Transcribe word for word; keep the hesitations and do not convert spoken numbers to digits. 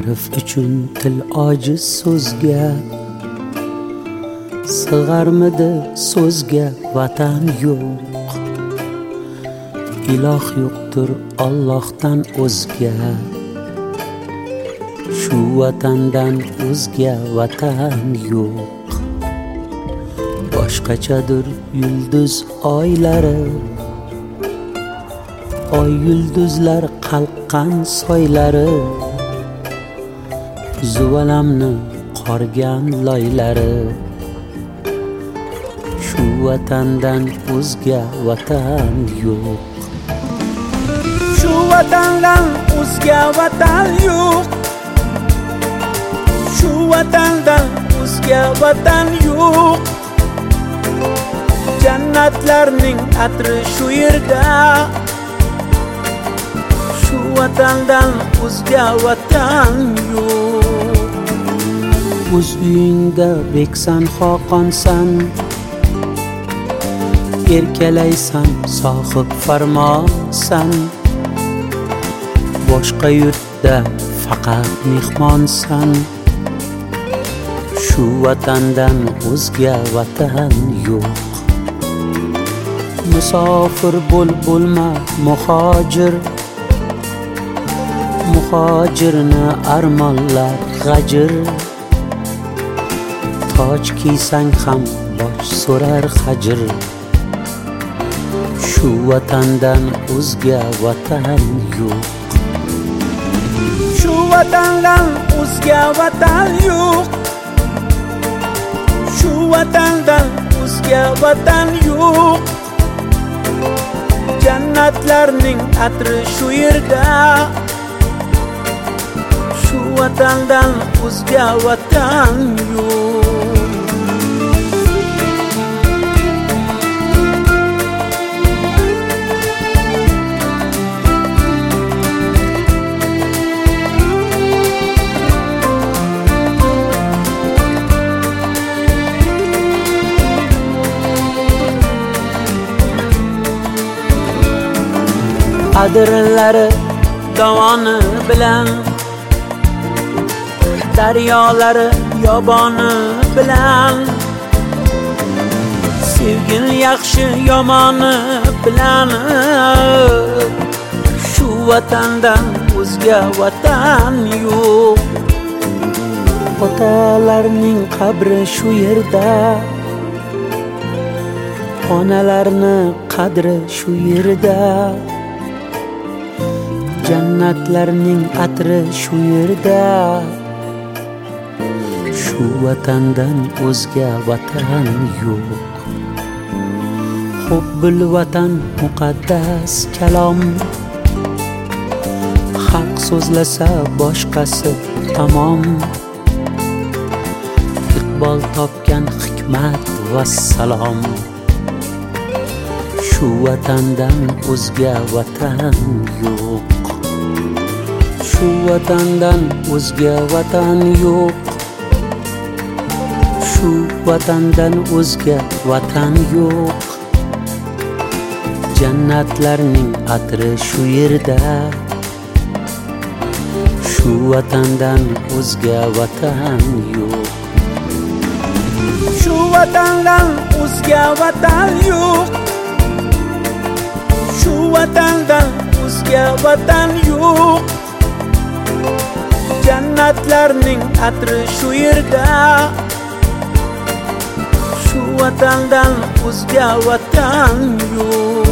ta'rif uchun til ojiz so'zga, sig'armidi so'zga vatan yo'q. Iloh yo'qdir Allohdan o'zga, shu vatandan o'zga vatan yo'q. Boshqachadir yulduz oylari, oy yulduzlar qalqqan soylari, zuvalamni qorgan loylari. Shu vatandan o'zga vatan yo'q. Shu vatandan o'zga vatan yo'q. Shu vatandan o'zga vatan yo'q. Jannatlarning atri shu yerda. Shu vatandan o'zga vatan yo'q. O'z uyingda beksan xoqonsan, erkalaysan sohib farmonsan. Boshqa yurtda faqat mehmonsan. Shu vatandan o'zga vatan yo'q. Musofir bo'l bo'lma muhojir, muhojirni armonlar g'ajir. Toj kiysang ham bosh so'rar hajr. Shu vatandan o'zga vatan yo'q. Shu vatandan o'zga vatan yo'q. Shu vatandan o'zga vatan yo'q. Jannatlarning atri shu yerda. Shu vatandan o'zga vatan yo'q. Adirlari davoni bilan, daryolari yoboni bilan, sevgin yaxshi yomoni bilan. Shu vatandan o'zga vatan yo'q. Otalarning qabri shu yerda, onalarni qadri shu yerda. Jannatlarning atri shu yerda. Shu vatandan o'zga vatan yo'q. Hubbul vatan muqaddas kalom, haq so'zlasa boshqasi tamom. Iqbol topgan hikmat va salom. Shu vatandan o'zga vatan yo'q. Shu vatandan o'zga vatan yo'q. Shu vatandan o'zga vatan yo'q. Jannatlarning atri shu yerda. Shu vatandan o'zga vatan yo'q. Shu vatandan o'zga vatan yo'q. Shu vatandan o'zga vatan yo'q. Jannatlarning atri shu yerda. Shu vatandan o'zga vatan yo'q.